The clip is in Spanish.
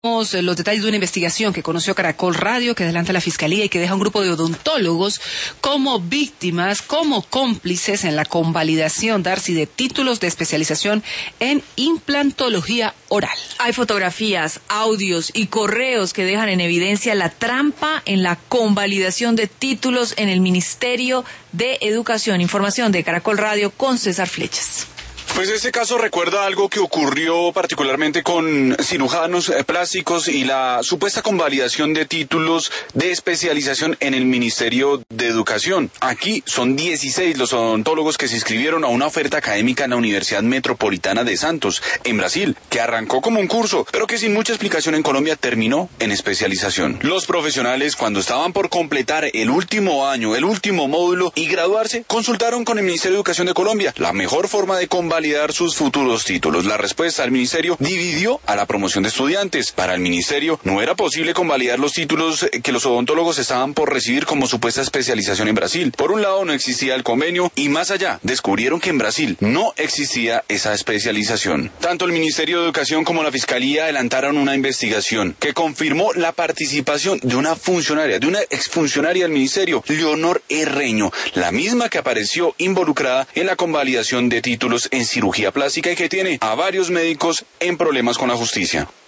Los detalles de una investigación que conoció Caracol Radio, que adelanta la Fiscalía y que deja un grupo de odontólogos como víctimas, como cómplices en la convalidación, Darcy, de títulos de especialización en implantología oral. Hay fotografías, audios y correos que dejan en evidencia la trampa en la convalidación de títulos en el Ministerio de Educación. Información de Caracol Radio con César Flechas. Pues este caso recuerda algo que ocurrió particularmente con cirujanos plásticos y la supuesta convalidación de títulos de especialización en el Ministerio de Educación. Aquí son 16 los odontólogos que se inscribieron a una oferta académica en la Universidad Metropolitana de Santos, en Brasil, que arrancó como un curso, pero que sin mucha explicación en Colombia terminó en especialización. Los profesionales, cuando estaban por completar el último año, el último módulo y graduarse, consultaron con el Ministerio de Educación de Colombia la mejor forma de convalidar sus futuros títulos. La respuesta al ministerio dividió a la promoción de estudiantes. Para el ministerio no era posible convalidar los títulos que los odontólogos estaban por recibir como supuesta especialización en Brasil. Por un lado no existía el convenio y más allá descubrieron que en Brasil no existía esa especialización. Tanto el Ministerio de Educación como la Fiscalía adelantaron una investigación que confirmó la participación de una funcionaria, de una exfuncionaria del ministerio, Leonor Herreño, la misma que apareció involucrada en la convalidación de títulos en cirugía plástica y que tiene a varios médicos en problemas con la justicia.